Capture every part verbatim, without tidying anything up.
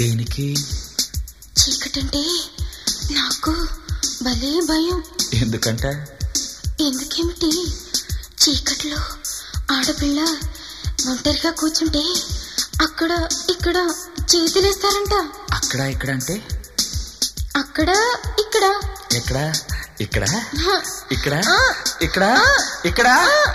దేనికి? చీకటంటే నాకు భలే భయం. ఎందుకంట? ఎందుకేమిటి, చీకట్లో ఆడపిల్ల ఒంటరిగా కూర్చుంటే అక్కడ ఇక్కడ చేతులేస్తారంట. అక్కడ ఇక్కడ అంటే? అక్కడ ఇక్కడ. ఎక్కడ? ఇక్కడ ఇక్కడ ఇక్కడ ఇక్కడ.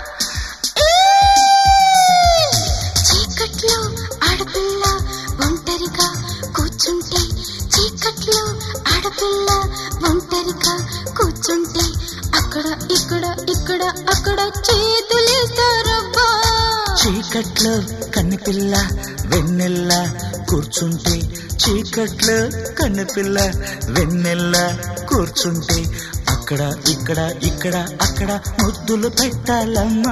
చీకట్లో ఆడపిల్ల ఒంటరిగా కూర్చుంటే, చీకట్లో ఆడపిల్ల ఒంటరిగా కూర్చుంటే అక్కడ ఇక్కడ ఇక్కడ అక్కడ చేతులేస్తారబ్బా. చీకట్లో కన్నెపిల్ల వెన్నెల్ల కూర్చుంటే, చీకట్లో కన్నెపిల్ల వెన్నెల్ల కూర్చుంటే అక్కడ ఇక్కడ ఇక్కడ అక్కడ ముద్దులు పెట్టాలమ్మా.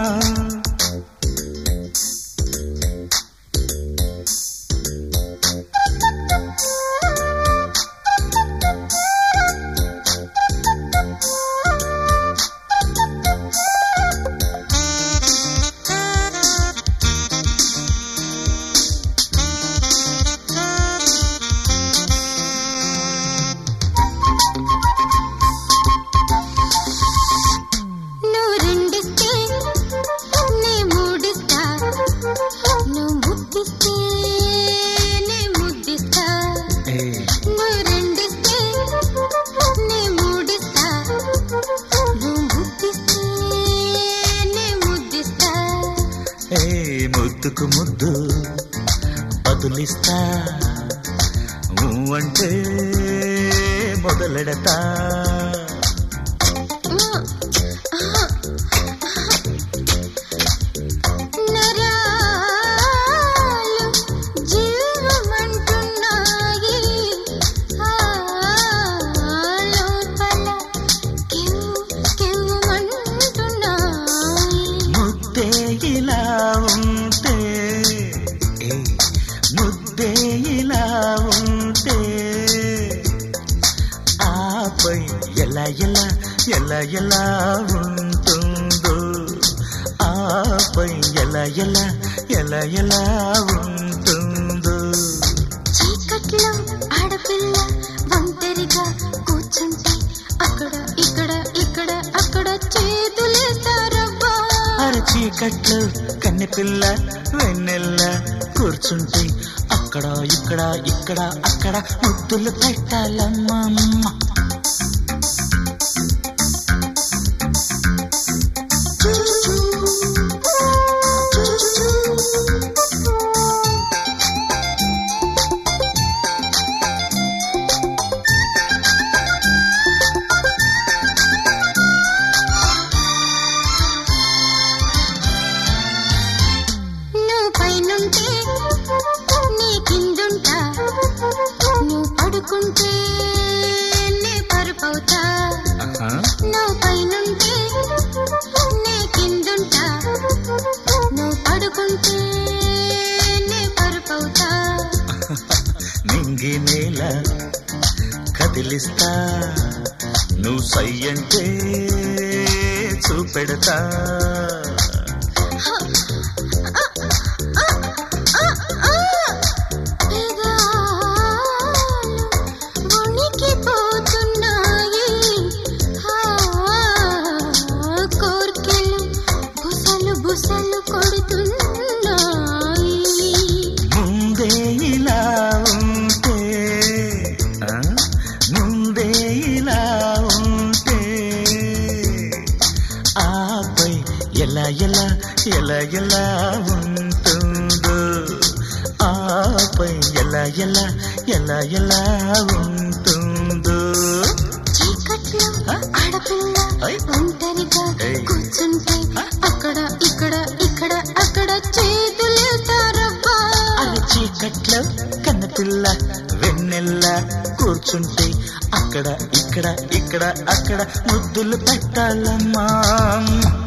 ముద్దుకు ముద్దు బదులిస్తా అంటే మొదలెడతా. ముద్దే ఇలా ఉంటే, ముద్దే ఇలా ఉంటే ఆపై ఎలా ఎలా ఎలా ఎలా ఉంటుందో, ఆపై ఎలా ఎలా ఎలా ఎలా ఉంటుందో. చీకట్లో ఆడపిల్ల ఒంటరిగా కూర్చుంటే అక్కడ ఇక్కడ ఇక్కడ అక్కడ చేతులేస్తారబ్బా. అర చీకట్లో కన్నెపిల్ల వెన్నెల్ల కూర్చుంటే అక్కడ ఇక్కడ ఇక్కడ అక్కడ ముద్దులు పెట్టాలమ్మా. నువ్వు పైనుంటే నీ కిందుంటా, నువ్వు పడుకుంటే నీ పరుపవుతా. నువ్వు పైనుంటే నీ కిందుంటా, నువ్వు పడుకుంటే నీ పరుపవుతా. నింగి నేల కదిలిస్తా, నువ్వు సై అంటే చూపెడతా. ముందే ఇలా ఉంటే, ముందే ఇలా ఉంటే ఆపై ఎలా ఎలా ఎలా ఎలా ఉంటుందో, ఆపై ఎలా ఎలా ఎలా ఎలా ఉంటుందో. చీకట్లో ఆడపిల్ల ఒంటరిగా కూర్చుంటే అక్కడ ఇక్కడ ఇక్కడ అక్కడ చేతులేస్తారబ్బా. అది చీకట్లో కన్నపిల్ల వెన్నెల్ల కూర్చుంటే అక్కడ ఇక్కడ ఇక్కడ అక్కడ ముద్దులు పెట్టాలమ్మా.